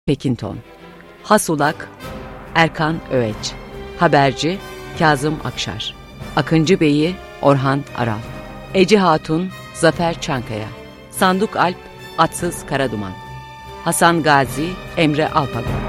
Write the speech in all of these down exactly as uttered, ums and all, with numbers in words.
Pekinton, Hasulak, Erkan Öğeç, Haberci, Kazım Akşar, Akıncı Bey'i, Orhan Aral, Ece Hatun, Zafer Çankaya, Sanduk Alp, Atsız Karaduman, Hasan Gazi, Emre Alpago.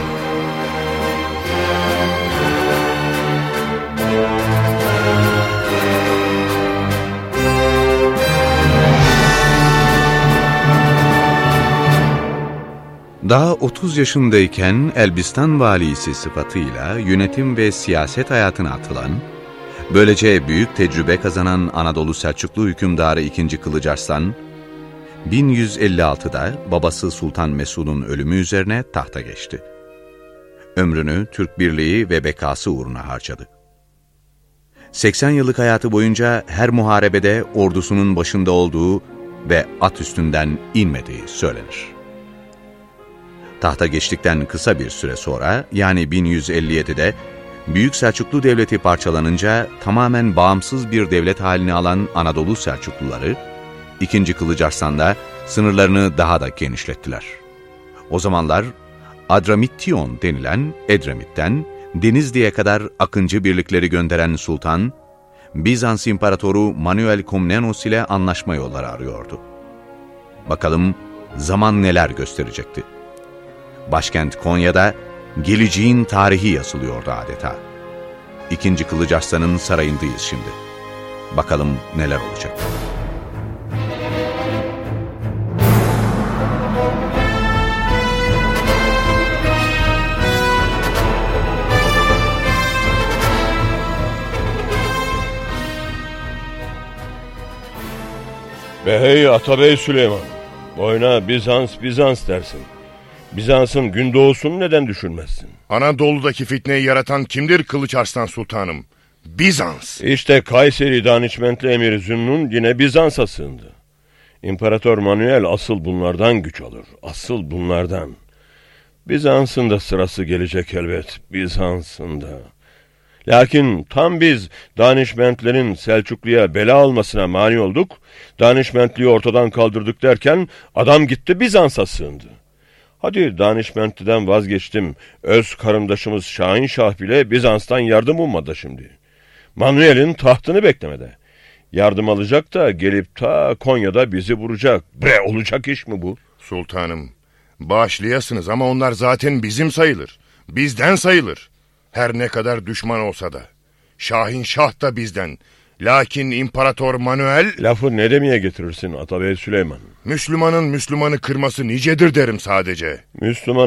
Daha otuz yaşındayken Elbistan valisi sıfatıyla yönetim ve siyaset hayatına atılan, böylece büyük tecrübe kazanan Anadolu Selçuklu hükümdarı ikinci. Kılıç Arslan, bin yüz elli altıda babası Sultan Mesud'un ölümü üzerine tahta geçti. Ömrünü Türk birliği ve bekası uğruna harcadı. seksen yıllık hayatı boyunca her muharebede ordusunun başında olduğu ve at üstünden inmediği söylenir. Tahta geçtikten kısa bir süre sonra, yani bin yüz elli yedide, Büyük Selçuklu Devleti parçalanınca tamamen bağımsız bir devlet halini alan Anadolu Selçukluları, ikinci. Kılıç Arslan'da sınırlarını daha da genişlettiler. O zamanlar Adramittion denilen Edremit'ten Denizli'ye kadar Akıncı birlikleri gönderen sultan, Bizans İmparatoru Manuel Komnenos ile anlaşma yolları arıyordu. Bakalım zaman neler gösterecekti. Başkent Konya'da geleceğin tarihi yazılıyordu adeta. ikinci. Kılıç Arslan'ın sarayındayız şimdi. Bakalım neler olacak. Be hey Atabey Süleyman, boyuna Bizans Bizans dersin. Bizans'ın gündoğusunu neden düşünmezsin? Anadolu'daki fitneyi yaratan kimdir Kılıç Arslan Sultanım? Bizans. İşte Kayseri Danişmentli Emir Zünnun yine Bizans'a sığındı. İmparator Manuel asıl bunlardan güç alır. Asıl bunlardan. Bizans'ın da sırası gelecek elbet. Bizans'ın da. Lakin tam biz Danişmentlerin Selçuklu'ya bela olmasına mani olduk. Danişmentliği ortadan kaldırdık derken adam gitti Bizans'a sığındı. Hadi Danişmentli'den vazgeçtim. Öz karındaşımız Şahin Şah bile Bizans'tan yardım ummadı şimdi. Manuel'in tahtını beklemede. Yardım alacak da gelip ta Konya'da bizi vuracak. Bre, olacak iş mi bu? Sultanım, bağışlayasınız ama onlar zaten bizim sayılır. Bizden sayılır. Her ne kadar düşman olsa da. Şahin Şah da bizden. Lakin İmparator Manuel... Lafı ne demeye getirirsin Atabey Süleyman? Müslümanın Müslümanı kırması nicedir derim sadece. Müslüman